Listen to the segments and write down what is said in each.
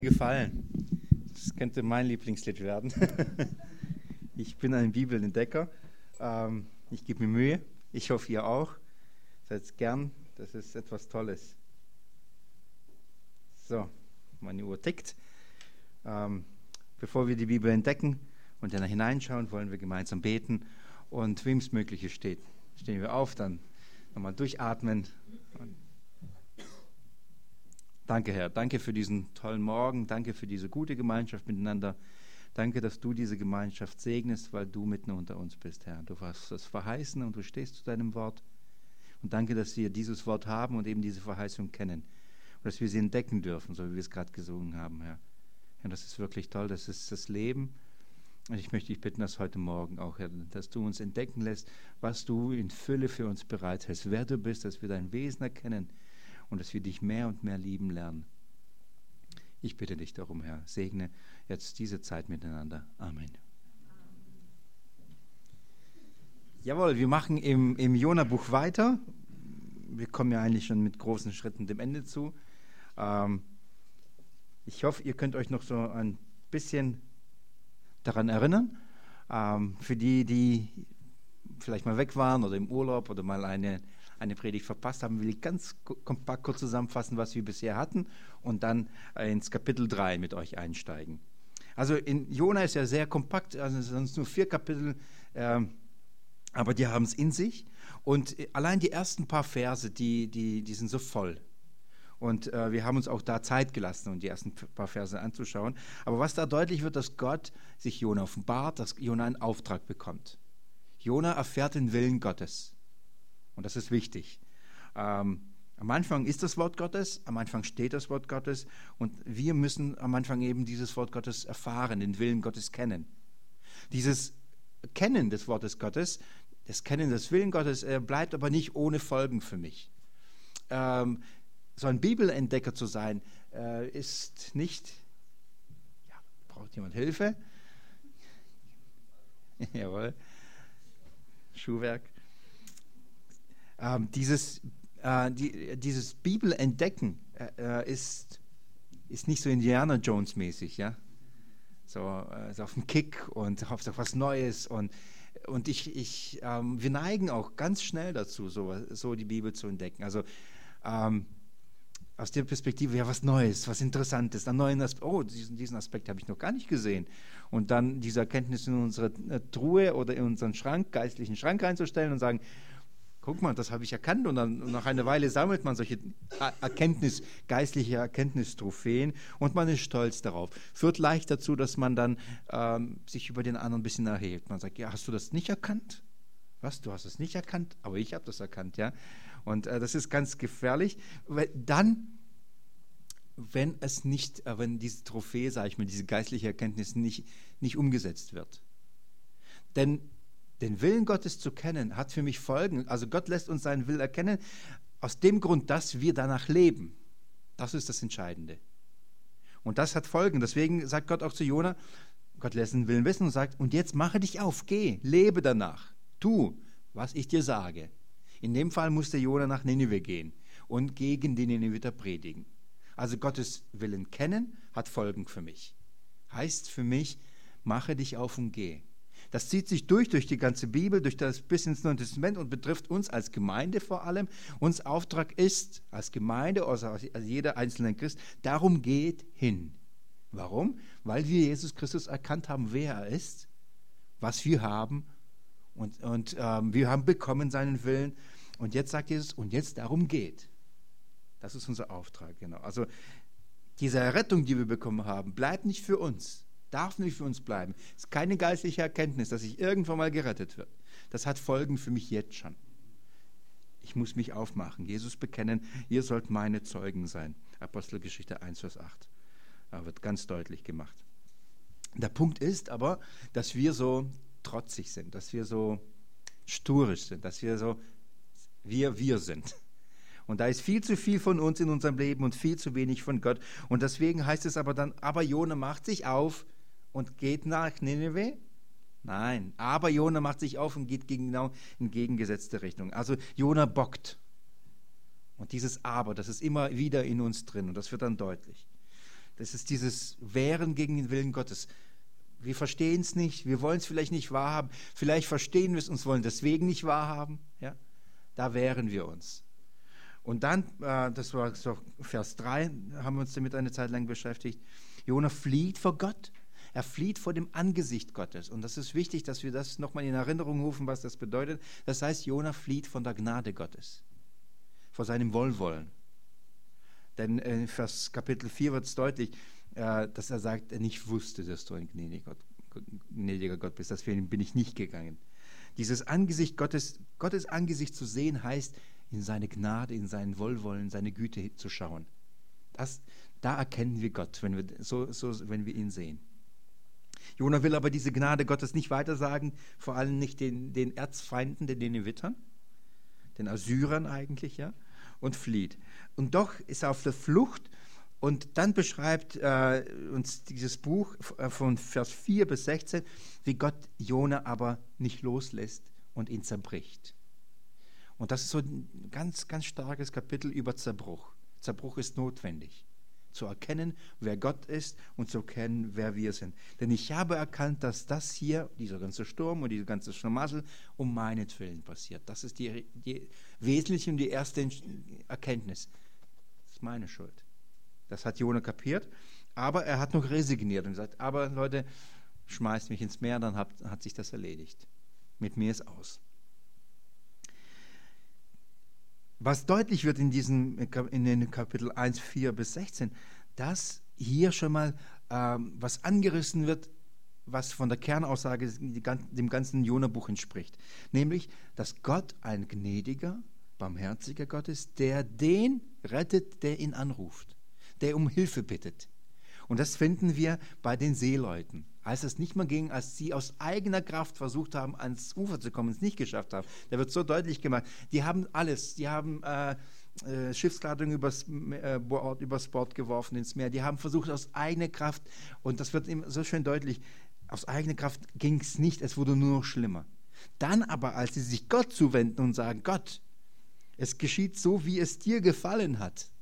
Gefallen. Das könnte mein Lieblingslied werden. Ich bin ein Bibelentdecker. Ich gebe mir Mühe. Ich hoffe, ihr auch. Seid gern. Das ist etwas Tolles. So, meine Uhr tickt. Bevor wir die Bibel entdecken und dann hineinschauen, wollen wir gemeinsam beten. Und wem es Mögliche steht, stehen wir auf, dann nochmal durchatmen. Danke, Herr. Danke für diesen tollen Morgen. Danke für diese gute Gemeinschaft miteinander. Danke, dass du diese Gemeinschaft segnest, weil du mitten unter uns bist, Herr. Du hast das verheißen und du stehst zu deinem Wort. Und danke, dass wir dieses Wort haben und eben diese Verheißung kennen. Und dass wir sie entdecken dürfen, so wie wir es gerade gesungen haben, Herr. Ja, das ist wirklich toll. Das ist das Leben. Und ich möchte dich bitten, dass heute Morgen auch, Herr, dass du uns entdecken lässt, was du in Fülle für uns bereithältst, wer du bist, dass wir dein Wesen erkennen und dass wir dich mehr und mehr lieben lernen. Ich bitte dich darum, Herr, segne jetzt diese Zeit miteinander. Amen. Jawohl, wir machen im Jona-Buch weiter. Wir kommen ja eigentlich schon mit großen Schritten dem Ende zu. Ich hoffe, ihr könnt euch noch so ein bisschen daran erinnern. Für die vielleicht mal weg waren oder im Urlaub oder mal eine Predigt verpasst haben, will ich ganz kompakt kurz zusammenfassen, was wir bisher hatten und dann ins Kapitel 3 mit euch einsteigen. Also in Jona ist ja sehr kompakt, also es sind nur 4 Kapitel, aber die haben es in sich. Und allein die ersten paar Verse, die sind so voll. Und wir haben uns auch da Zeit gelassen, um die ersten paar Verse anzuschauen. Aber was da deutlich wird, dass Gott sich Jona offenbart, dass Jona einen Auftrag bekommt. Jona erfährt den Willen Gottes. Und das ist wichtig. Am Anfang ist das Wort Gottes, am Anfang steht das Wort Gottes und wir müssen am Anfang eben dieses Wort Gottes erfahren, den Willen Gottes kennen. Dieses Kennen des Wortes Gottes, das Kennen des Willen Gottes bleibt aber nicht ohne Folgen für mich. So ein Bibelentdecker zu sein, ist nicht... Ja, braucht jemand Hilfe? Jawohl. Schuhwerk. Dieses Bibelentdecken ist nicht so Indiana Jones mäßig, ja, so auf dem Kick und auf was Neues und wir neigen auch ganz schnell dazu, so die Bibel zu entdecken. Also aus der Perspektive, ja, was Neues, was Interessantes, einen neuen Aspekt, oh, diesen Aspekt habe ich noch gar nicht gesehen. Und dann diese Erkenntnis in unsere Truhe oder in unseren geistlichen Schrank reinzustellen und sagen, guck mal, das habe ich erkannt. Und dann nach einer Weile sammelt man solche geistliche Erkenntnistrophäen und man ist stolz darauf. Führt leicht dazu, dass man dann sich über den anderen ein bisschen erhebt. Man sagt, ja, hast du das nicht erkannt? Was, du hast es nicht erkannt? Aber ich habe das erkannt, ja. Und das ist ganz gefährlich, weil dann, wenn diese Trophäe, sage ich mal, diese geistliche Erkenntnis nicht umgesetzt wird. Denn den Willen Gottes zu kennen, hat für mich Folgen. Also Gott lässt uns seinen Willen erkennen, aus dem Grund, dass wir danach leben. Das ist das Entscheidende. Und das hat Folgen. Deswegen sagt Gott auch zu Jona, Gott lässt den Willen wissen und sagt, und jetzt mache dich auf, geh, lebe danach. Tu, was ich dir sage. In dem Fall musste Jona nach Ninive gehen und gegen die Nineviter predigen. Also Gottes Willen kennen hat Folgen für mich. Heißt für mich, mache dich auf und geh. Das zieht sich durch die ganze Bibel, durch das bis ins Neue Testament und betrifft uns als Gemeinde vor allem. Unser Auftrag ist, als Gemeinde, also als jeder einzelne Christ, darum geht hin. Warum? Weil wir Jesus Christus erkannt haben, wer er ist, was wir haben und wir haben bekommen seinen Willen. Und jetzt sagt Jesus, und jetzt darum geht. Das ist unser Auftrag, genau. Also diese Errettung, die wir bekommen haben, bleibt nicht für uns. Darf nicht für uns bleiben. Es ist keine geistliche Erkenntnis, dass ich irgendwann mal gerettet wird. Das hat Folgen für mich jetzt schon. Ich muss mich aufmachen, Jesus bekennen, ihr sollt meine Zeugen sein. Apostelgeschichte 1, Vers 8. Da wird ganz deutlich gemacht. Der Punkt ist aber, dass wir so trotzig sind, dass wir so sturisch sind, dass wir so wir sind. Und da ist viel zu viel von uns in unserem Leben und viel zu wenig von Gott. Und deswegen heißt es aber dann, aber Jona macht sich auf und geht nach Nineveh? Nein, aber Jona macht sich auf und geht genau in entgegengesetzte Richtung. Also Jona bockt. Und dieses Aber, das ist immer wieder in uns drin und das wird dann deutlich. Das ist dieses Wehren gegen den Willen Gottes. Wir verstehen es nicht, wir wollen es vielleicht nicht wahrhaben, vielleicht verstehen wir es und wollen deswegen nicht wahrhaben. Ja? Da wehren wir uns. Und dann, das war so Vers 3, haben wir uns damit eine Zeit lang beschäftigt, Jona flieht vor Gott. Er flieht vor dem Angesicht Gottes. Und das ist wichtig, dass wir das nochmal in Erinnerung rufen, was das bedeutet. Das heißt, Jona flieht von der Gnade Gottes, vor seinem Wohlwollen. Denn in Vers Kapitel 4 wird es deutlich, dass er sagt, er nicht wusste, dass du ein gnädiger Gott bist. Deswegen bin ich nicht gegangen. Dieses Angesicht Gottes Angesicht zu sehen, heißt, in seine Gnade, in sein Wohlwollen, seine Güte zu schauen. Da erkennen wir Gott, wenn wir ihn sehen. Jona will aber diese Gnade Gottes nicht weitersagen, vor allem nicht den Erzfeinden, den Ninevitern, den Assyrern eigentlich, ja, und flieht. Und doch ist er auf der Flucht und dann beschreibt uns dieses Buch von Vers 4 bis 16, wie Gott Jona aber nicht loslässt und ihn zerbricht. Und das ist so ein ganz, ganz starkes Kapitel über Zerbruch. Zerbruch ist notwendig, zu erkennen, wer Gott ist und zu erkennen, wer wir sind. Denn ich habe erkannt, dass das hier, dieser ganze Sturm und diese ganze Schlamassel, um meinetwillen passiert. Das ist die wesentliche und die erste Erkenntnis. Das ist meine Schuld. Das hat Jona kapiert, aber er hat noch resigniert und gesagt, aber Leute, schmeißt mich ins Meer, dann hat sich das erledigt. Mit mir ist aus. Was deutlich wird in den Kapitel 1, 4 bis 16, dass hier schon mal was angerissen wird, was von der Kernaussage dem ganzen Jona-Buch entspricht. Nämlich, dass Gott ein gnädiger, barmherziger Gott ist, der den rettet, der ihn anruft, der um Hilfe bittet. Und das finden wir bei den Seeleuten. Als es nicht mehr ging, als sie aus eigener Kraft versucht haben, ans Ufer zu kommen, es nicht geschafft haben. Da wird so deutlich gemacht, die haben alles, die haben Schiffsladung übers Bord geworfen ins Meer, die haben versucht aus eigener Kraft, und das wird immer so schön deutlich, aus eigener Kraft ging es nicht, es wurde nur noch schlimmer. Dann aber, als sie sich Gott zuwenden und sagen, Gott, es geschieht so, wie es dir gefallen hat,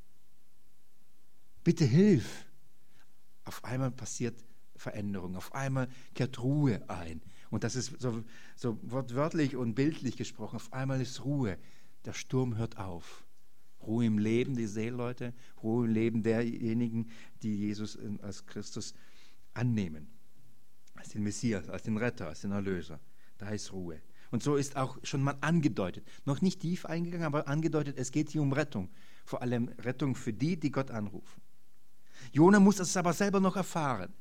bitte hilf. Auf einmal passiert Veränderung, auf einmal kehrt Ruhe ein. Und das ist so wortwörtlich und bildlich gesprochen, auf einmal ist Ruhe. Der Sturm hört auf. Ruhe im Leben der Seeleute, Ruhe im Leben derjenigen, die Jesus als Christus annehmen. Als den Messias, als den Retter, als den Erlöser. Da ist Ruhe. Und so ist auch schon mal angedeutet, noch nicht tief eingegangen, aber angedeutet, es geht hier um Rettung. Vor allem Rettung für die Gott anrufen. Jona muss es aber selber noch erfahren.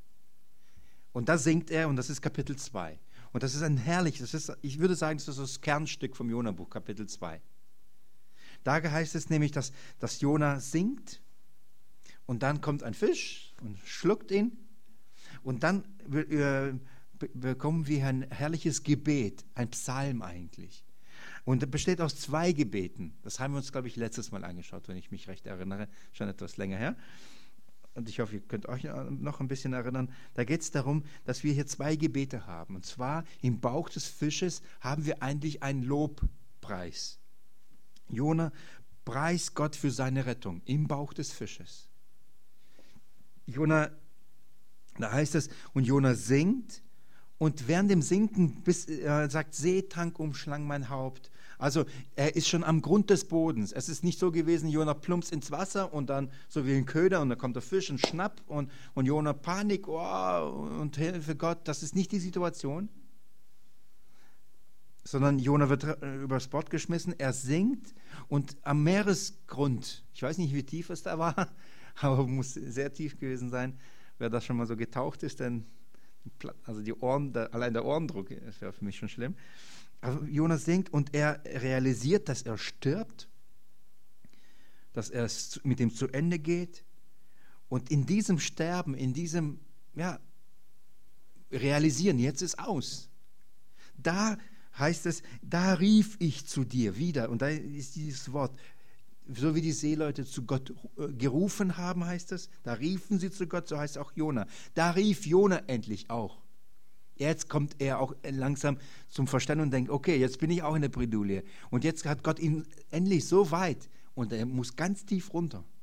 Und da singt er, und das ist Kapitel 2. Und das ist ein herrliches, ich würde sagen, das ist das Kernstück vom Jona-Buch, Kapitel 2. Da heißt es nämlich, dass Jona singt, und dann kommt ein Fisch und schluckt ihn. Und dann bekommen wir ein herrliches Gebet, ein Psalm eigentlich. Und das besteht aus 2 Gebeten. Das haben wir uns, glaube ich, letztes Mal angeschaut, wenn ich mich recht erinnere, schon etwas länger her. Und ich hoffe, ihr könnt euch noch ein bisschen erinnern. Da geht es darum, dass wir hier 2 Gebete haben. Und zwar im Bauch des Fisches haben wir eigentlich einen Lobpreis. Jona preist Gott für seine Rettung im Bauch des Fisches. Jona, da heißt es, und Jona singt, und während dem Sinken sagt, Seetank umschlang mein Haupt. Also er ist schon am Grund des Bodens. Es ist nicht so gewesen, Jona plumpst ins Wasser und dann so wie ein Köder und dann kommt der Fisch und schnapp und Jona Panik, und Hilfe Gott. Das ist nicht die Situation. Sondern Jona wird übers Bord geschmissen, er sinkt und am Meeresgrund, ich weiß nicht, wie tief es da war, aber muss sehr tief gewesen sein, wer das schon mal so getaucht ist, denn also die Ohren, allein der Ohrendruck, das wäre für mich schon schlimm. Aber Jona singt und er realisiert, dass er stirbt, dass er mit dem zu Ende geht. Und in diesem Sterben, in diesem Realisieren, jetzt ist aus. Da heißt es, da rief ich zu dir wieder. Und da ist dieses Wort, so wie die Seeleute zu Gott gerufen haben, heißt es, da riefen sie zu Gott, so heißt auch Jona. Da rief Jona endlich auch. Jetzt kommt er auch langsam zum Verstand und denkt, okay, jetzt bin ich auch in der Bredouille. Und jetzt hat Gott ihn endlich so weit und er muss ganz tief runter.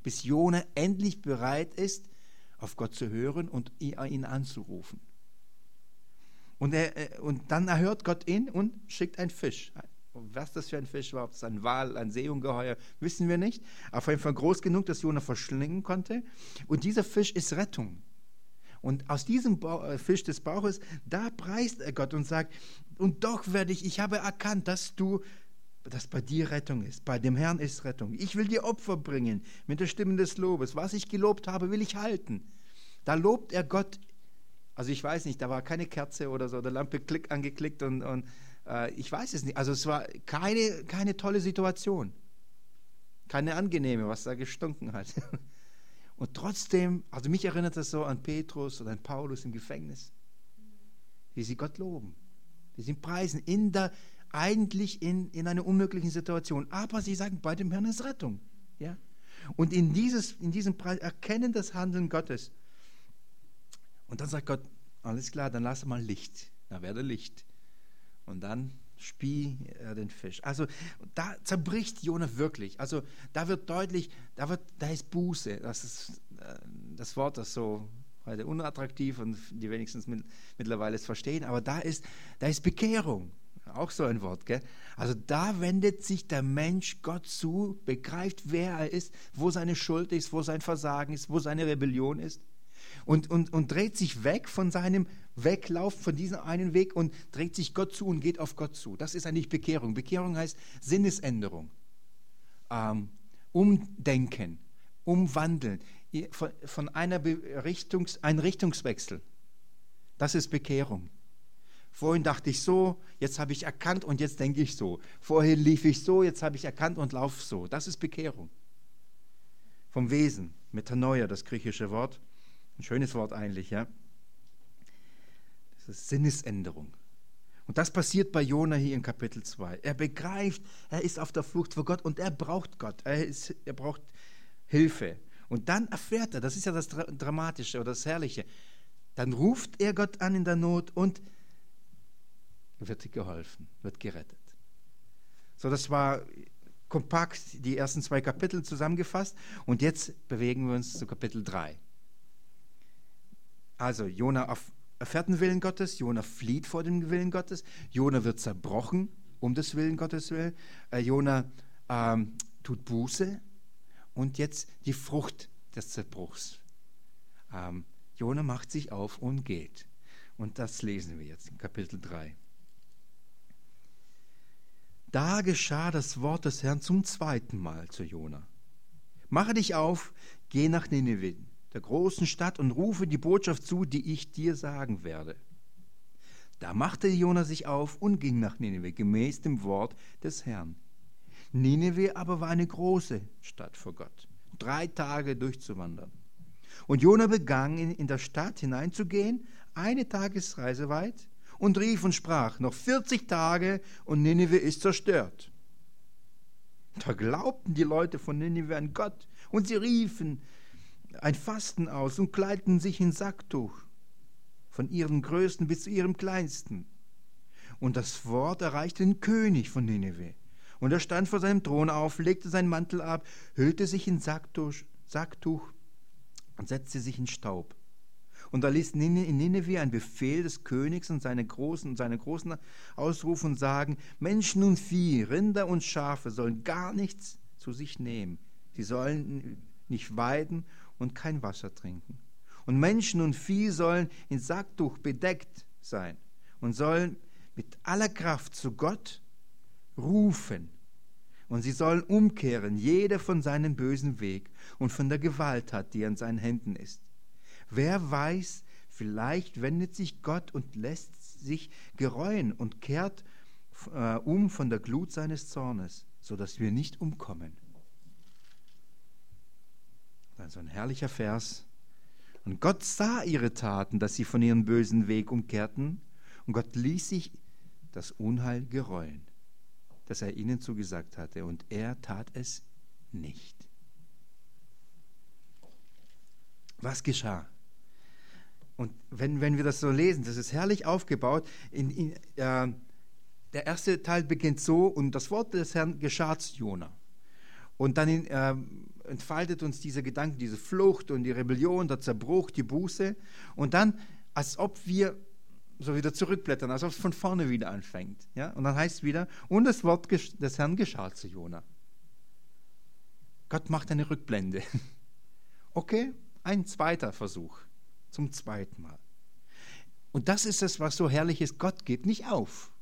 bis Jona endlich bereit ist, auf Gott zu hören und ihn anzurufen. Und dann erhört Gott ihn und schickt einen Fisch. Was das für ein Fisch war, ob es ein Wal, ein Seeungeheuer, wissen wir nicht. Auf jeden Fall groß genug, dass Jona verschlingen konnte. Und dieser Fisch ist Rettung. Und aus diesem Fisch des Bauches, da preist er Gott und sagt, und doch ich habe erkannt, dass bei dir Rettung ist. Bei dem Herrn ist Rettung. Ich will dir Opfer bringen mit der Stimme des Lobes. Was ich gelobt habe, will ich halten. Da lobt er Gott. Also ich weiß nicht, da war keine Kerze oder so, der Lampe angeklickt und ich weiß es nicht. Also es war keine tolle Situation. Keine angenehme, was da gestunken hat. Und trotzdem, also mich erinnert das so an Petrus oder an Paulus im Gefängnis, wie sie Gott loben, wie sie ihn preisen, eigentlich in einer unmöglichen Situation. Aber sie sagen, bei dem Herrn ist Rettung. Ja? Und in diesem Preis erkennen das Handeln Gottes. Und dann sagt Gott, alles klar, dann lass mal Licht. Da werde Licht. Und dann spie er den Fisch. Also da zerbricht Jona wirklich. Also da wird deutlich, da ist Buße. Das ist das Wort, das so heute unattraktiv und die wenigstens mittlerweile es verstehen. Aber da ist Bekehrung. Auch so ein Wort, gell? Also da wendet sich der Mensch Gott zu, begreift, wer er ist, wo seine Schuld ist, wo sein Versagen ist, wo seine Rebellion ist. Und dreht sich weg von seinem Weglauf, von diesem einen Weg und dreht sich Gott zu und geht auf Gott zu. Das ist eigentlich Bekehrung. Bekehrung heißt Sinnesänderung, Umdenken, Umwandeln, von ein Richtungswechsel. Das ist Bekehrung. Vorhin dachte ich so, jetzt habe ich erkannt und jetzt denke ich so. Vorhin lief ich so, jetzt habe ich erkannt und laufe so. Das ist Bekehrung. Vom Wesen, Metanoia, das griechische Wort. Ein schönes Wort eigentlich, ja. Das ist Sinnesänderung. Und das passiert bei Jona hier in Kapitel 2. Er begreift, er ist auf der Flucht vor Gott und er braucht Gott. Er braucht Hilfe. Und dann erfährt er, das ist ja das Dramatische oder das Herrliche, dann ruft er Gott an in der Not und wird geholfen, wird gerettet. So, das war kompakt die ersten 2 Kapitel zusammengefasst und jetzt bewegen wir uns zu Kapitel 3. Also Jona erfährt den Willen Gottes, Jona flieht vor dem Willen Gottes, Jona wird zerbrochen um des Willen Gottes willen, Jona tut Buße und jetzt die Frucht des Zerbruchs. Jona macht sich auf und geht. Und das lesen wir jetzt in Kapitel 3. Da geschah das Wort des Herrn zum 2. Mal zu Jona. Mache dich auf, geh nach Nineveh, der großen Stadt, und rufe die Botschaft zu, die ich dir sagen werde. Da machte Jona sich auf und ging nach Nineveh, gemäß dem Wort des Herrn. Nineveh aber war eine große Stadt vor Gott, 3 Tage durchzuwandern. Und Jona begann, in der Stadt hineinzugehen, 1 Tagesreise weit, und rief und sprach, noch 40 Tage und Nineveh ist zerstört. Da glaubten die Leute von Nineveh an Gott, und sie riefen ein Fasten aus und kleideten sich in Sacktuch, von ihrem Größten bis zu ihrem Kleinsten. Und das Wort erreichte den König von Nineveh. Und er stand vor seinem Thron auf, legte seinen Mantel ab, hüllte sich in Sacktuch und setzte sich in Staub. Und da ließ in Nineveh ein Befehl des Königs und seine Großen ausrufen und sagen, Menschen und Vieh, Rinder und Schafe sollen gar nichts zu sich nehmen. Sie sollen nicht weiden und kein Wasser trinken. Und Menschen und Vieh sollen in Sacktuch bedeckt sein und sollen mit aller Kraft zu Gott rufen. Und sie sollen umkehren, jeder von seinem bösen Weg und von der Gewalttat, die an seinen Händen ist. Wer weiß, vielleicht wendet sich Gott und lässt sich gereuen und kehrt um von der Glut seines Zornes, sodass wir nicht umkommen. So ein herrlicher Vers. Und Gott sah ihre Taten, dass sie von ihrem bösen Weg umkehrten, und Gott ließ sich das Unheil gereuen, das er ihnen zugesagt hatte, und er tat es nicht. Was geschah? Und wenn wir das so lesen, das ist herrlich aufgebaut. Der erste Teil beginnt so, und das Wort des Herrn geschah zu Jona. Und dann entfaltet uns diese Gedanken, diese Flucht und die Rebellion, der Zerbruch, die Buße. Und dann, als ob wir so wieder zurückblättern, als ob es von vorne wieder anfängt. Ja? Und dann heißt es wieder, und das Wort des Herrn geschah zu Jona. Gott macht eine Rückblende. Okay, ein zweiter Versuch, zum zweiten Mal. Und das ist es, was so herrlich ist. Gott gibt nicht auf.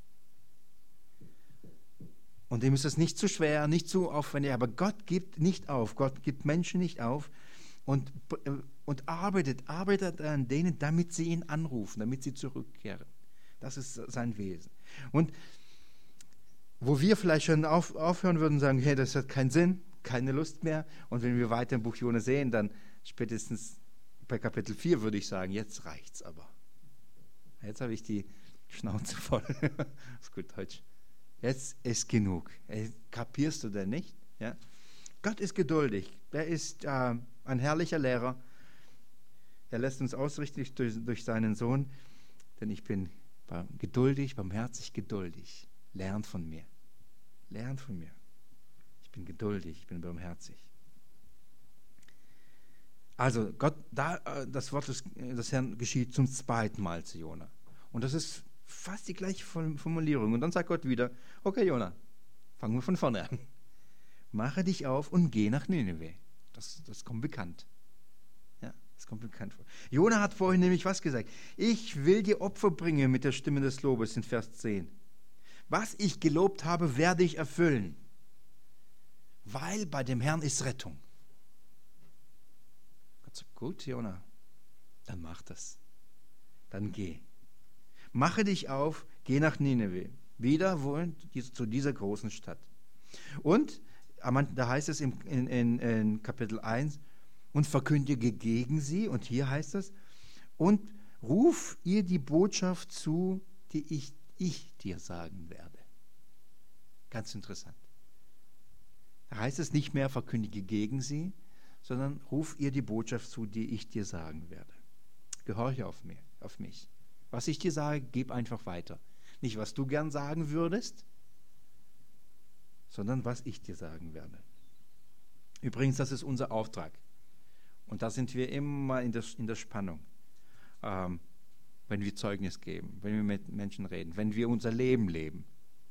Und dem ist es nicht zu schwer, nicht zu aufwendig, aber Gott gibt nicht auf. Gott gibt Menschen nicht auf und arbeitet an denen, damit sie ihn anrufen, damit sie zurückkehren. Das ist sein Wesen. Und wo wir vielleicht schon aufhören würden und sagen, hey, das hat keinen Sinn, keine Lust mehr. Und wenn wir weiter im Buch Jona sehen, dann spätestens bei Kapitel 4 würde ich sagen, jetzt reicht's aber. Jetzt habe ich die Schnauze voll. Das ist gut Deutsch. Jetzt ist genug. Kapierst du denn nicht? Ja? Gott ist geduldig. Er ist ein herrlicher Lehrer. Er lässt uns ausrichten durch seinen Sohn, denn ich bin geduldig, barmherzig geduldig. Lernt von mir. Lernt von mir. Ich bin geduldig, ich bin barmherzig. Also Gott, das Wort des Herrn geschieht zum zweiten Mal zu Jona. Und das ist fast die gleiche Formulierung. Und dann sagt Gott wieder, okay Jona, fangen wir von vorne an. Mache dich auf und geh nach Nineveh. Das kommt bekannt. Ja, das kommt bekannt vor. Jona hat vorhin nämlich was gesagt? Ich will dir Opfer bringen mit der Stimme des Lobes in Vers 10. Was ich gelobt habe, werde ich erfüllen. Weil bei dem Herrn ist Rettung. Gott sagt, gut, Jona, dann mach das. Dann geh. Mache dich auf, geh nach Nineveh. Wieder wohl zu dieser großen Stadt. Und da heißt es in Kapitel 1, und verkündige gegen sie, und hier heißt es, und ruf ihr die Botschaft zu, die ich dir sagen werde. Ganz interessant. Da heißt es nicht mehr, verkündige gegen sie, sondern ruf ihr die Botschaft zu, die ich dir sagen werde. Gehorche auf mich. Was ich dir sage, gib einfach weiter. Nicht, was du gern sagen würdest, sondern was ich dir sagen werde. Übrigens, das ist unser Auftrag. Und da sind wir immer in der Spannung. Wenn wir Zeugnis geben, wenn wir mit Menschen reden, wenn wir unser Leben leben.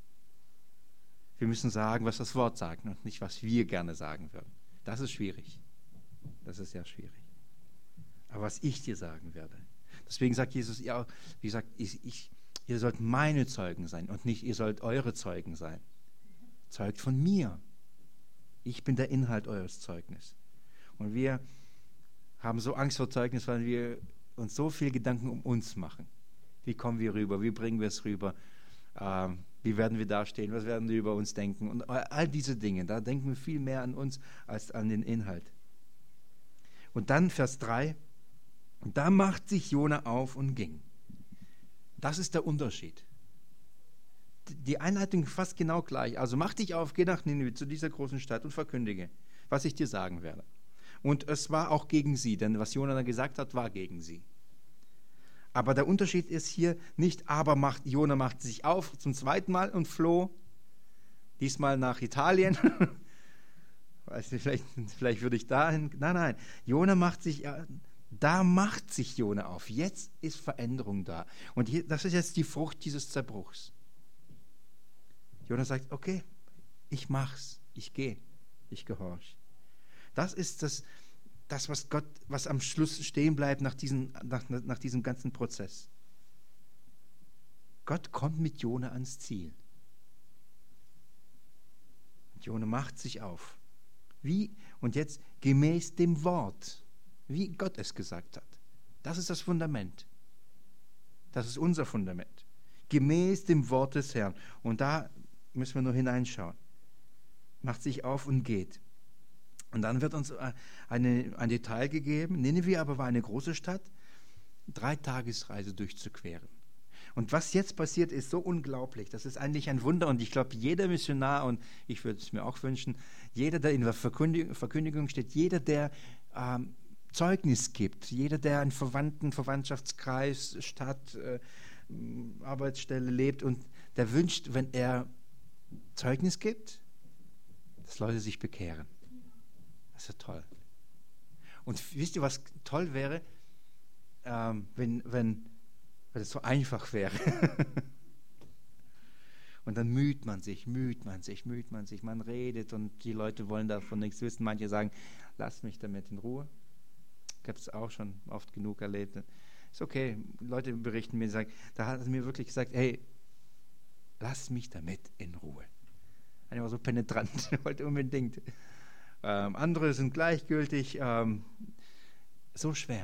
Wir müssen sagen, was das Wort sagt und nicht, was wir gerne sagen würden. Das ist schwierig. Das ist sehr schwierig. Aber was ich dir sagen werde. Deswegen sagt Jesus, ja, wie gesagt, ihr sollt meine Zeugen sein und nicht, ihr sollt eure Zeugen sein. Zeugt von mir. Ich bin der Inhalt eures Zeugnisses. Und wir haben so Angst vor Zeugnis, weil wir uns so viel Gedanken um uns machen. Wie kommen wir rüber? Wie bringen wir es rüber? Wie werden wir dastehen? Was werden die über uns denken? Und all diese Dinge, da denken wir viel mehr an uns als an den Inhalt. Und dann Vers 3, da macht sich Jona auf und ging. Das ist der Unterschied. Die Einleitung ist fast genau gleich. Also mach dich auf, geh nach Nineveh, zu dieser großen Stadt und verkündige, was ich dir sagen werde. Und es war auch gegen sie, denn was Jona da gesagt hat, war gegen sie. Aber der Unterschied ist hier nicht, Jona macht sich auf zum zweiten Mal und floh, diesmal nach Italien. Weiß nicht, vielleicht würde ich dahin. Nein. Jona macht sich Jona auf. Jetzt ist Veränderung da. Und das ist jetzt die Frucht dieses Zerbruchs. Jona sagt, okay, ich mach's, ich gehe, ich gehorche. Das ist das was am Schluss stehen bleibt nach diesem ganzen Prozess. Gott kommt mit Jona ans Ziel. Und Jona macht sich auf. Wie? Und jetzt gemäß dem Wort, wie Gott es gesagt hat. Das ist das Fundament. Das ist unser Fundament. Gemäß dem Wort des Herrn. Und da müssen wir nur hineinschauen. Macht sich auf und geht. Und dann wird uns ein Detail gegeben. Nineveh aber war eine große Stadt, 3 Tagesreise durchzuqueren. Und was jetzt passiert, ist so unglaublich. Das ist eigentlich ein Wunder. Und ich glaube, jeder Missionar, und ich würde es mir auch wünschen, jeder, der in der Verkündigung steht, jeder, der Zeugnis gibt, jeder, der einen Verwandtschaftskreis, Stadt, Arbeitsstelle lebt und der wünscht, wenn er Zeugnis gibt, dass Leute sich bekehren. Das ist ja toll. Und wisst ihr, was toll wäre, wenn es so einfach wäre. Und dann müht man sich, man redet und die Leute wollen davon nichts wissen. Manche sagen, lass mich damit in Ruhe. Ich habe es auch schon oft genug erlebt. Ist okay, Leute berichten mir, sagen, da hat er mir wirklich gesagt, hey, lass mich damit in Ruhe. Einer war so penetrant, wollte unbedingt. Andere sind gleichgültig, so schwer.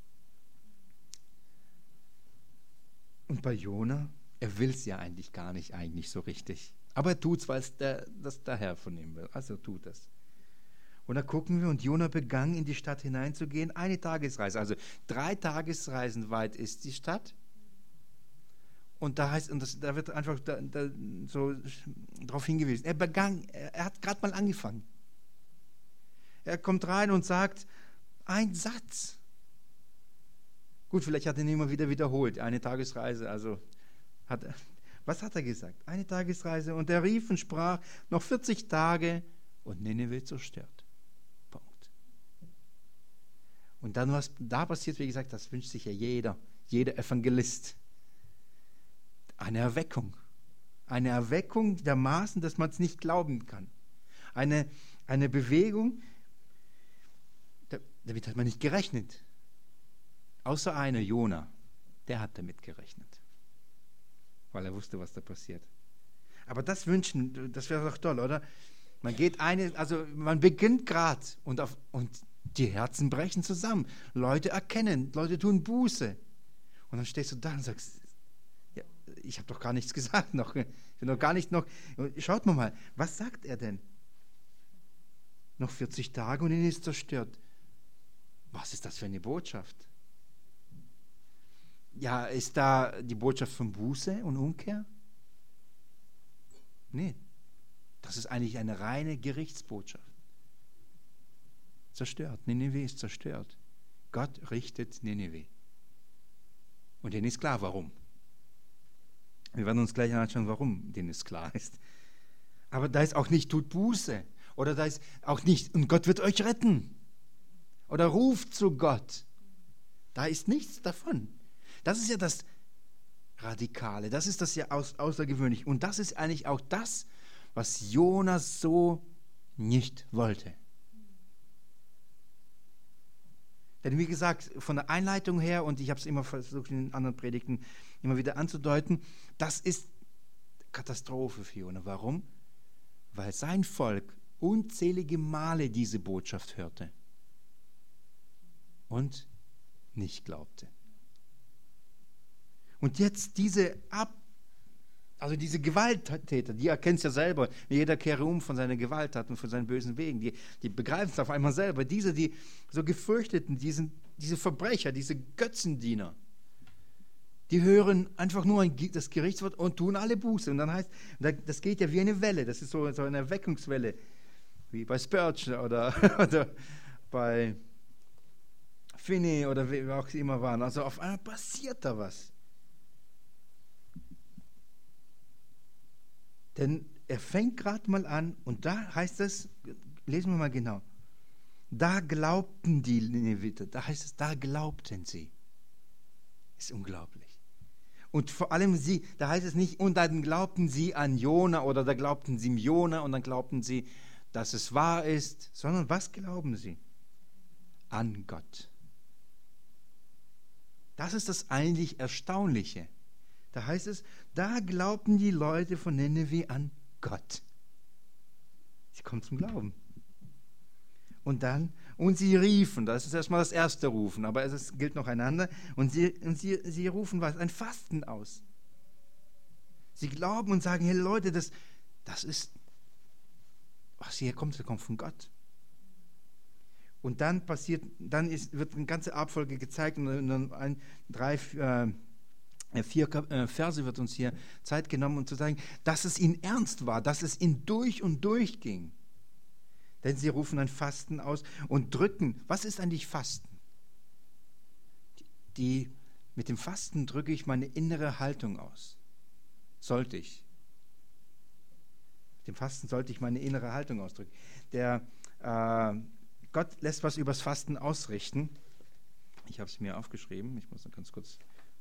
Und bei Jona, er will es ja eigentlich gar nicht, eigentlich so richtig. Aber er tut es, weil das der Herr von ihm will. Also tut es. Und da gucken wir, und Jona begann, in die Stadt hineinzugehen, eine Tagesreise. Also 3 Tagesreisen weit ist die Stadt. Und da heißt, da wird einfach so darauf hingewiesen. Er hat gerade mal angefangen. Er kommt rein und sagt, ein Satz. Gut, vielleicht hat er ihn immer wieder wiederholt. Eine Tagesreise, also was hat er gesagt? Eine Tagesreise. Und er rief und sprach, noch 40 Tage und Nineveh zerstört. Punkt. Und dann, was da passiert, wie gesagt, das wünscht sich ja jeder Evangelist. Eine Erweckung. Eine Erweckung dermaßen, dass man es nicht glauben kann. Eine Bewegung, damit hat man nicht gerechnet. Außer einer, Jona, der hat damit gerechnet. Weil er wusste, was da passiert. Aber das wünschen, das wäre doch toll, oder? Man beginnt gerade und die Herzen brechen zusammen. Leute erkennen, Leute tun Buße. Und dann stehst du da und sagst, ja, ich habe doch gar nichts gesagt noch. Ich bin noch gar nicht noch. Schaut mal, was sagt er denn? Noch 40 Tage und ihn ist zerstört. Was ist das für eine Botschaft? Ja, ist da die Botschaft von Buße und Umkehr? Nee, das ist eigentlich eine reine Gerichtsbotschaft. Zerstört, Nineveh ist zerstört. Gott richtet Nineveh. Und denen ist klar, warum. Wir werden uns gleich anschauen, warum denen es klar ist. Aber da ist auch nicht, tut Buße. Oder da ist auch nicht, und Gott wird euch retten. Oder ruft zu Gott. Da ist nichts davon. Das ist ja das Radikale, das ist das ja außergewöhnlich. Und das ist eigentlich auch das, was Jonas so nicht wollte. Denn wie gesagt, von der Einleitung her, und ich habe es immer versucht in den anderen Predigten immer wieder anzudeuten, das ist Katastrophe für Jona. Warum? Weil sein Volk unzählige Male diese Botschaft hörte und nicht glaubte. Und jetzt diese Gewalttäter, die erkennen es ja selber, jeder kehre um von seiner Gewalttat und von seinen bösen Wegen, die begreifen es auf einmal selber. die so Gefürchteten, diese Verbrecher, diese Götzendiener, die hören einfach nur das Gerichtswort und tun alle Buße. Und dann heißt, das geht ja wie eine Welle, das ist so eine Erweckungswelle, wie bei Spurgeon oder bei Finney oder wie auch immer waren. Also auf einmal passiert da was. Denn er fängt gerade mal an und da heißt es, lesen wir mal genau, da glaubten die Nineviter, da heißt es, da glaubten sie. Ist unglaublich. Und vor allem sie, da heißt es nicht, und dann glaubten sie an Jona oder da glaubten sie Jona und dann glaubten sie, dass es wahr ist, sondern was glauben sie? An Gott. Das ist das eigentlich Erstaunliche. Da heißt es, da glaubten die Leute von Nineveh an Gott. Sie kommen zum Glauben. Und sie riefen, das ist erstmal das erste Rufen, aber es gilt noch einander, und sie rufen was? Ein Fasten aus. Sie glauben und sagen, hey Leute, das ist, was hier kommt von Gott. Und dann wird eine ganze Abfolge gezeigt und dann 4 Verse wird uns hier Zeit genommen, um zu sagen, dass es ihnen ernst war, dass es ihnen durch und durch ging. Denn sie rufen ein Fasten aus und drücken. Was ist eigentlich Fasten? Mit dem Fasten drücke ich meine innere Haltung aus. Sollte ich. Mit dem Fasten sollte ich meine innere Haltung ausdrücken. Der Gott lässt was übers Fasten ausrichten. Ich habe es mir aufgeschrieben. Ich muss noch ganz kurz.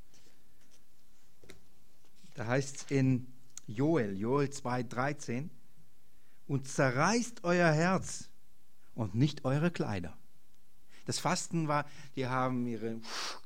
Da heißt es in Joel 2,13: Und zerreißt euer Herz und nicht eure Kleider. Das Fasten war, die haben ihr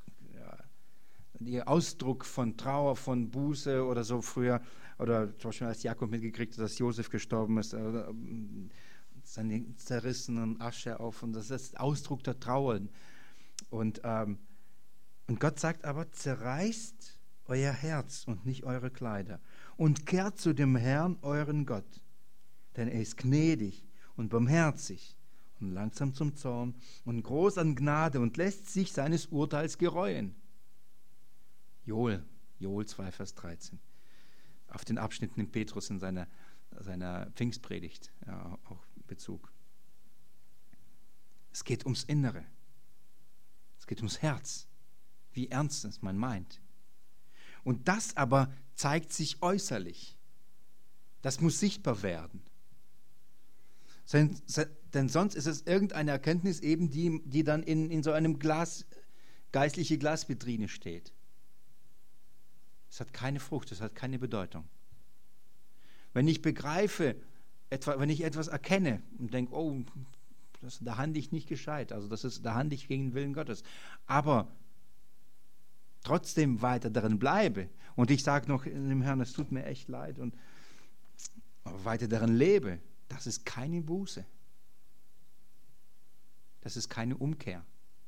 Ausdruck von Trauer, von Buße oder so früher, oder zum Beispiel als Jakob mitgekriegt hat, dass Josef gestorben ist, seine zerrissenen Asche auf, und das ist Ausdruck der Trauer. Und Gott sagt aber, zerreißt euer Herz und nicht eure Kleider und kehrt zu dem Herrn, euren Gott, denn er ist gnädig und barmherzig und langsam zum Zorn und groß an Gnade und lässt sich seines Urteils gereuen. Joel 2, Vers 13. Auf den Abschnitten in Petrus in seiner Pfingstpredigt auch Bezug. Es geht ums Innere. Es geht ums Herz. Wie ernst es man meint. Und das aber zeigt sich äußerlich. Das muss sichtbar werden. Denn sonst ist es irgendeine Erkenntnis eben, die dann in so einem geistliche Glasvitrine steht. Es hat keine Frucht, es hat keine Bedeutung. Wenn ich begreife, wenn ich etwas erkenne und denke, oh, da handle ich nicht gescheit, also da handle ich gegen den Willen Gottes, aber trotzdem weiter darin bleibe und ich sage noch dem Herrn, es tut mir echt leid, und weiter darin lebe, das ist keine Buße. Das ist keine Umkehr.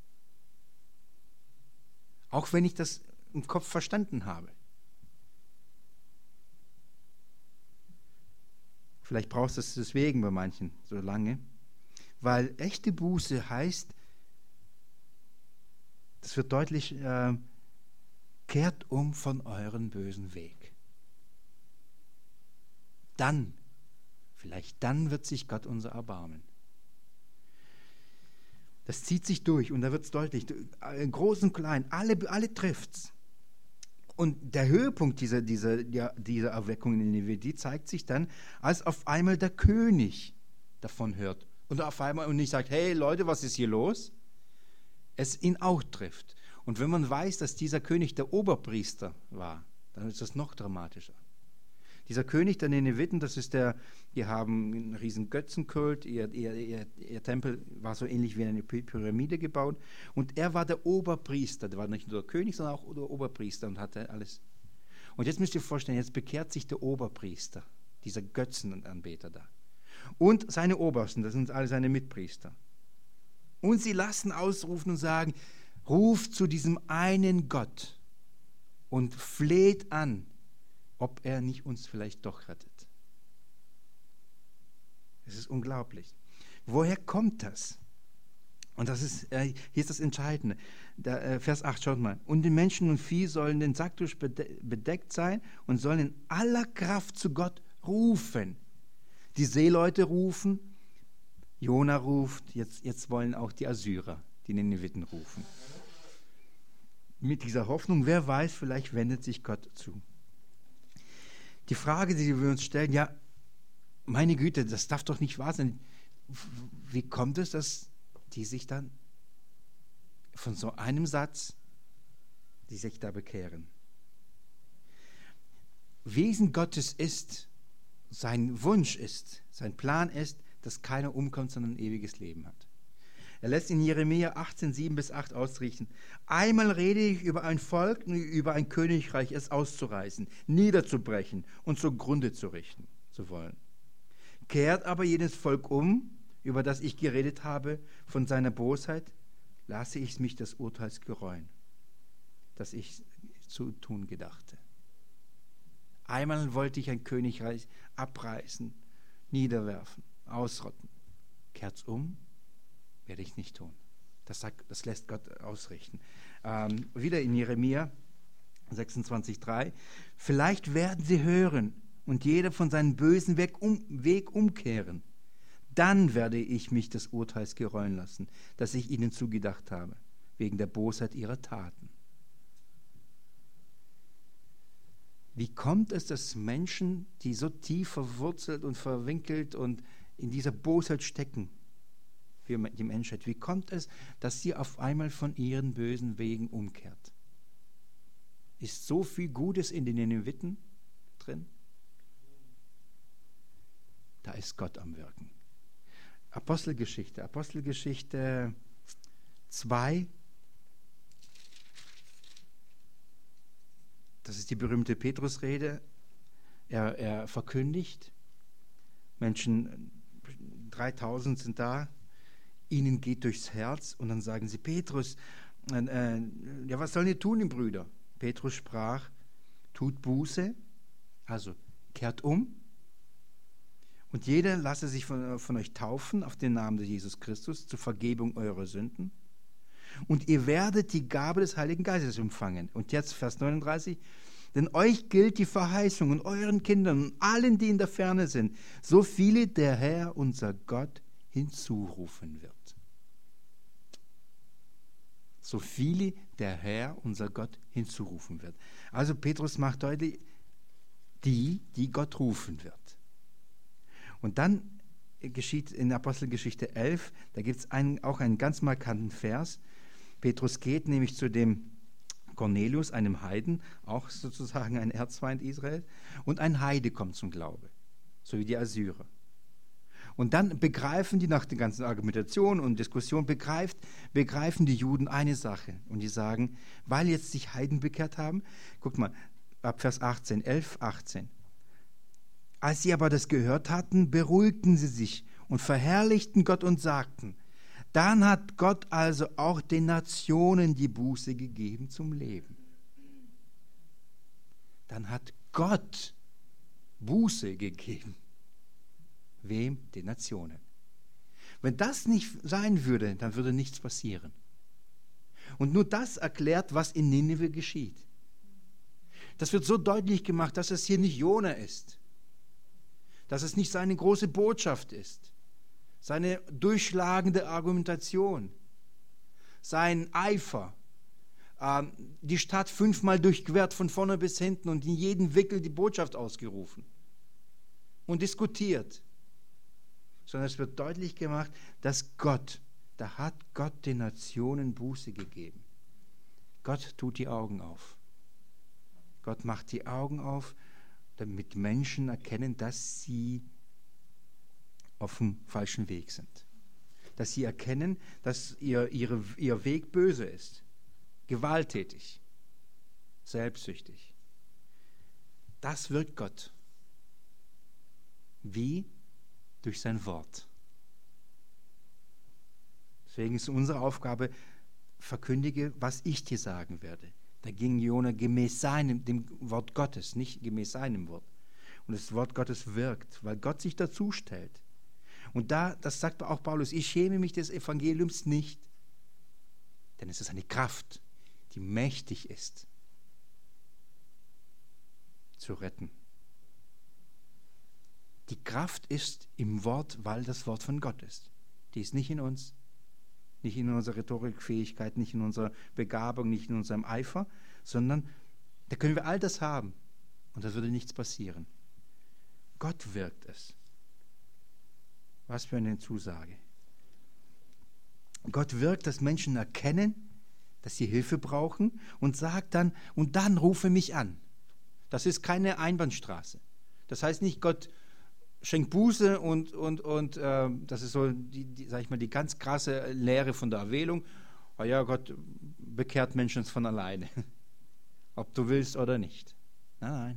Auch wenn ich das im Kopf verstanden habe. Vielleicht brauchst du es deswegen bei manchen so lange. Weil echte Buße heißt, das wird deutlich, kehrt um von euren bösen Weg. Vielleicht dann wird sich Gott unser erbarmen. Das zieht sich durch und da wird es deutlich. Groß und klein, alle trifft's. Und der Höhepunkt dieser Erweckung in Nineveh, die zeigt sich dann, als auf einmal der König davon hört. Und auf einmal nicht sagt, hey Leute, was ist hier los? Es ihn auch trifft. Und wenn man weiß, dass dieser König der Oberpriester war, dann ist das noch dramatischer. Dieser König der Nineviten, die haben einen riesen Götzenkult, ihr Tempel war so ähnlich wie eine Pyramide gebaut, und er war der Oberpriester, der war nicht nur der König, sondern auch der Oberpriester und hatte alles. Und jetzt müsst ihr euch vorstellen, jetzt bekehrt sich der Oberpriester, dieser Götzenanbeter da, und seine Obersten, das sind alle seine Mitpriester. Und sie lassen ausrufen und sagen, ruft zu diesem einen Gott und fleht an, ob er nicht uns vielleicht doch rettet. Es ist unglaublich. Woher kommt das? Und das ist, hier ist das Entscheidende. Vers 8, schaut mal. Und die Menschen und Vieh sollen den Sacktuch bedeckt sein und sollen in aller Kraft zu Gott rufen. Die Seeleute rufen, Jona ruft, jetzt wollen auch die Assyrer, die Nineviten, rufen. Mit dieser Hoffnung, wer weiß, vielleicht wendet sich Gott zu. Die Frage, die wir uns stellen, ja, meine Güte, das darf doch nicht wahr sein. Wie kommt es, dass die sich dann von so einem Satz, die sich da bekehren? Wesen Gottes ist, sein Wunsch ist, sein Plan ist, dass keiner umkommt, sondern ein ewiges Leben hat. Er lässt in Jeremia 18, 7-8 ausrichten. Einmal rede ich über ein Volk, über ein Königreich, es auszureißen, niederzubrechen und zugrunde zu richten zu wollen. Kehrt aber jedes Volk um, über das ich geredet habe, von seiner Bosheit, lasse ich mich des Urteils gereuen, das ich zu tun gedachte. Einmal wollte ich ein Königreich abreißen, niederwerfen, ausrotten. Kehrt's um? Werde ich nicht tun. Das lässt Gott ausrichten. Wieder in Jeremia 26,3. Vielleicht werden sie hören und jeder von seinem bösen Weg umkehren. Dann werde ich mich des Urteils gereuen lassen, das ich ihnen zugedacht habe, wegen der Bosheit ihrer Taten. Wie kommt es, dass Menschen, die so tief verwurzelt und verwinkelt und in dieser Bosheit stecken, für die Menschheit. Wie kommt es, dass sie auf einmal von ihren bösen Wegen umkehrt? Ist so viel Gutes in den Nineviten drin? Da ist Gott am Wirken. Apostelgeschichte 2. Das ist die berühmte Petrusrede. Er verkündigt, Menschen, 3000 sind da, ihnen geht durchs Herz und dann sagen sie, Petrus, ja, was sollen wir tun, ihr Brüder? Petrus sprach, tut Buße, also kehrt um und jeder lasse sich von euch taufen auf den Namen des Jesus Christus zur Vergebung eurer Sünden und ihr werdet die Gabe des Heiligen Geistes empfangen. Und jetzt Vers 39, denn euch gilt die Verheißung und euren Kindern und allen, die in der Ferne sind, so viele der Herr, unser Gott, hinzurufen wird. So viele der Herr, unser Gott, hinzurufen wird. Also Petrus macht deutlich, die Gott rufen wird. Und dann geschieht in Apostelgeschichte 11, da gibt es auch einen ganz markanten Vers. Petrus geht nämlich zu dem Cornelius, einem Heiden, auch sozusagen ein Erzfeind Israel, und ein Heide kommt zum Glaube, so wie die Assyrer. Und dann begreifen die, nach der ganzen Argumentation und Diskussion, begreifen die Juden eine Sache. Und die sagen, weil jetzt sich Heiden bekehrt haben, guckt mal, ab Vers 18, 11, 18. Als sie aber das gehört hatten, beruhigten sie sich und verherrlichten Gott und sagten, dann hat Gott also auch den Nationen die Buße gegeben zum Leben. Dann hat Gott Buße gegeben. Wem? Den Nationen. Wenn das nicht sein würde, dann würde nichts passieren. Und nur das erklärt, was in Nineveh geschieht. Das wird so deutlich gemacht, dass es hier nicht Jona ist. Dass es nicht seine große Botschaft ist. Seine durchschlagende Argumentation, sein Eifer, die Stadt 5-mal durchquert von vorne bis hinten und in jedem Wickel die Botschaft ausgerufen und diskutiert. Sondern es wird deutlich gemacht, dass da hat Gott den Nationen Buße gegeben. Gott tut die Augen auf. Gott macht die Augen auf, damit Menschen erkennen, dass sie auf dem falschen Weg sind. Dass sie erkennen, dass ihr Weg böse ist, gewalttätig, selbstsüchtig. Das wirkt Gott. Wie? Durch sein Wort. Deswegen ist unsere Aufgabe, verkündige, was ich dir sagen werde. Da ging Jona gemäß dem Wort Gottes, nicht gemäß seinem Wort. Und das Wort Gottes wirkt, weil Gott sich dazu stellt. Und das sagt auch Paulus, ich schäme mich des Evangeliums nicht, denn es ist eine Kraft, die mächtig ist, zu retten. Die Kraft ist im Wort, weil das Wort von Gott ist. Die ist nicht in uns, nicht in unserer Rhetorikfähigkeit, nicht in unserer Begabung, nicht in unserem Eifer, sondern da können wir all das haben und da würde nichts passieren. Gott wirkt es. Was für eine Zusage. Gott wirkt, dass Menschen erkennen, dass sie Hilfe brauchen und sagt dann, und dann rufe mich an. Das ist keine Einbahnstraße. Das heißt nicht, Gott schenkt Buße und das ist so sag ich mal, die ganz krasse Lehre von der Erwählung. Oh ja, Gott bekehrt Menschen von alleine. Ob du willst oder nicht. Nein.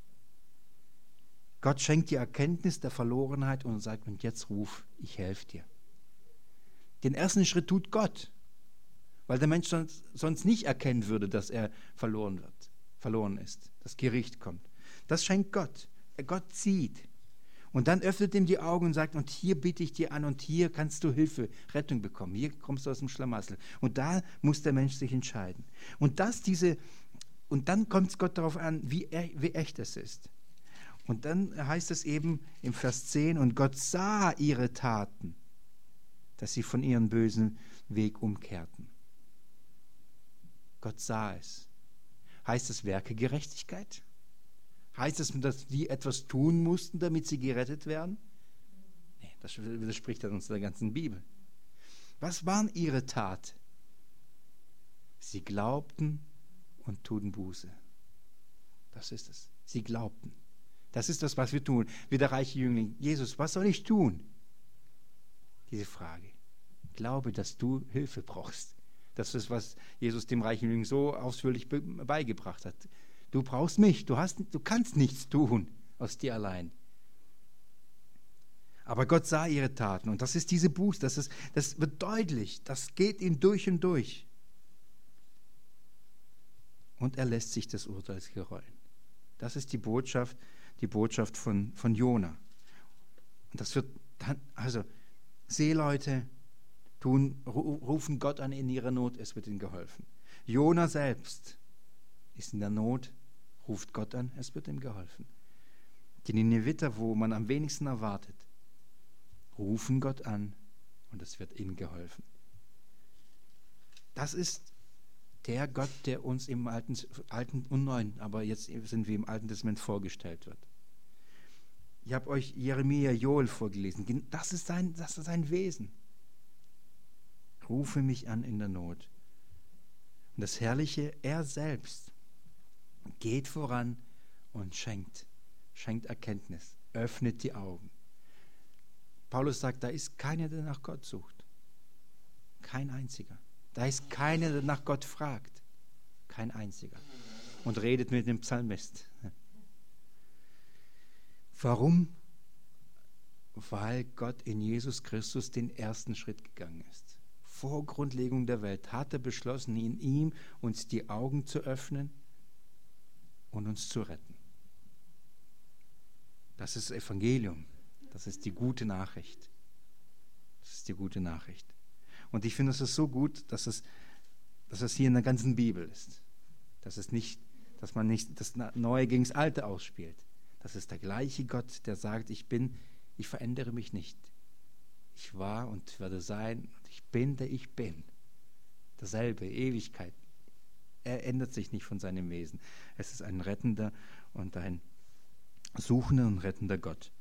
Gott schenkt die Erkenntnis der Verlorenheit und sagt, und jetzt ruf, ich helfe dir. Den ersten Schritt tut Gott, weil der Mensch sonst nicht erkennen würde, dass er verloren ist, das Gericht kommt. Das schenkt Gott. Gott sieht. Und dann öffnet ihm die Augen und sagt, und hier biete ich dir an und hier kannst du Hilfe, Rettung bekommen. Hier kommst du aus dem Schlamassel. Und da muss der Mensch sich entscheiden. Und dann kommt es Gott darauf an, wie echt es ist. Und dann heißt es eben im Vers 10, und Gott sah ihre Taten, dass sie von ihrem bösen Weg umkehrten. Gott sah es. Heißt es Werkegerechtigkeit? Heißt es, dass die etwas tun mussten, damit sie gerettet werden? Nee, das widerspricht uns der ganzen Bibel. Was waren ihre Tat? Sie glaubten und tun Buße. Das ist es. Sie glaubten. Das ist das, was wir tun. Wie der reiche Jüngling. Jesus, was soll ich tun? Diese Frage. Glaube, dass du Hilfe brauchst. Das ist, was Jesus dem reichen Jüngling so ausführlich beigebracht hat. Du brauchst mich. Du kannst nichts tun aus dir allein. Aber Gott sah ihre Taten. Und das ist diese Buße. Das wird deutlich. Das geht ihm durch und durch. Und er lässt sich des Urteils gerollen. Das ist die Botschaft von Jona. Und das wird dann, also Seeleute rufen Gott an in ihrer Not, es wird ihnen geholfen. Jona selbst ist in der Not, ruft Gott an, es wird ihm geholfen. Die Nineviter, wo man am wenigsten erwartet, rufen Gott an und es wird ihnen geholfen. Das ist der Gott, der uns im Alten und Neuen, aber jetzt sind wir im Alten Testament vorgestellt wird. Ich habe euch Jeremia, Joel vorgelesen. Das ist sein Wesen. Rufe mich an in der Not. Und das Herrliche, er selbst geht voran und schenkt Erkenntnis, öffnet die Augen. Paulus sagt, da ist keiner, der nach Gott sucht. Kein einziger. Da ist keiner, der nach Gott fragt. Kein einziger. Und redet mit dem Psalmist. Warum? Weil Gott in Jesus Christus den ersten Schritt gegangen ist. Vor Grundlegung der Welt hat er beschlossen, in ihm uns die Augen zu öffnen und uns zu retten. Das ist Evangelium. Das ist die gute Nachricht. Das ist die gute Nachricht. Und ich finde, es ist so gut, dass es hier in der ganzen Bibel ist. Dass man nicht das Neue gegen das Alte ausspielt. Das ist der gleiche Gott, der sagt, ich verändere mich nicht. Ich war und werde sein und ich bin, der ich bin. Dasselbe, Ewigkeit. Er ändert sich nicht von seinem Wesen. Es ist ein rettender und ein suchender und rettender Gott.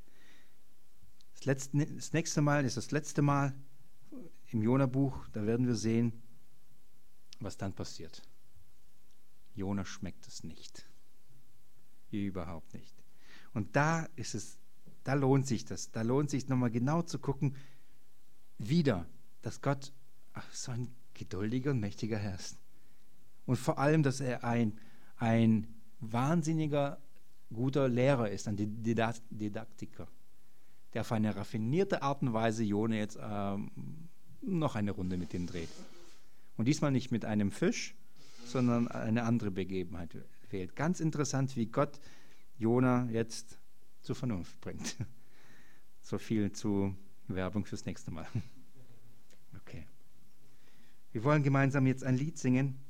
Das nächste Mal ist das letzte Mal im Jona-Buch, da werden wir sehen, was dann passiert. Jona schmeckt es nicht. Überhaupt nicht. Und da lohnt sich das. Da lohnt sich nochmal genau zu gucken, wieder, dass Gott so ein geduldiger und mächtiger Herr ist. Und vor allem, dass er ein wahnsinniger, guter Lehrer ist, ein Didaktiker, der auf eine raffinierte Art und Weise Jona jetzt noch eine Runde mit ihm dreht. Und diesmal nicht mit einem Fisch, sondern eine andere Begebenheit wählt. Ganz interessant, wie Gott Jona jetzt zur Vernunft bringt. So viel zu Werbung fürs nächste Mal. Okay. Wir wollen gemeinsam jetzt ein Lied singen.